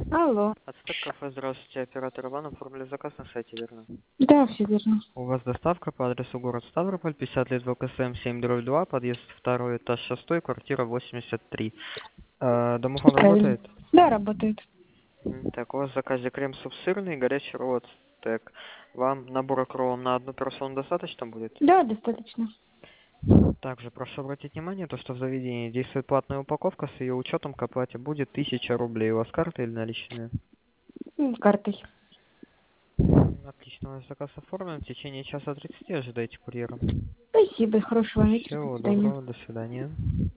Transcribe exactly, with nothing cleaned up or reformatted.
Алло. Ацтек кафе, здравствуйте, оператор Иван, оформили заказ на сайте, верно? Да, все верно. У вас доставка по адресу город Ставрополь, пятьдесят лет ВКСМ семь дробь два, подъезд второй, этаж шестой, квартира восемьдесят три. Э, домофон Правильно. работает? Да, работает. М, Так, у вас в заказе крем-суп сырный, горячий ролл Ацтек. Вам набора кроллом на одну персону достаточно будет? Да, достаточно. Также прошу обратить внимание, то, что в заведении действует платная упаковка, с ее учетом к оплате будет тысяча рублей. У вас карта или наличные? М, С картой. Отлично, ваш заказ оформлен. В течение часа тридцати ожидайте курьера. Спасибо. Хорошего вечера. До Всего свидания. доброго, до свидания.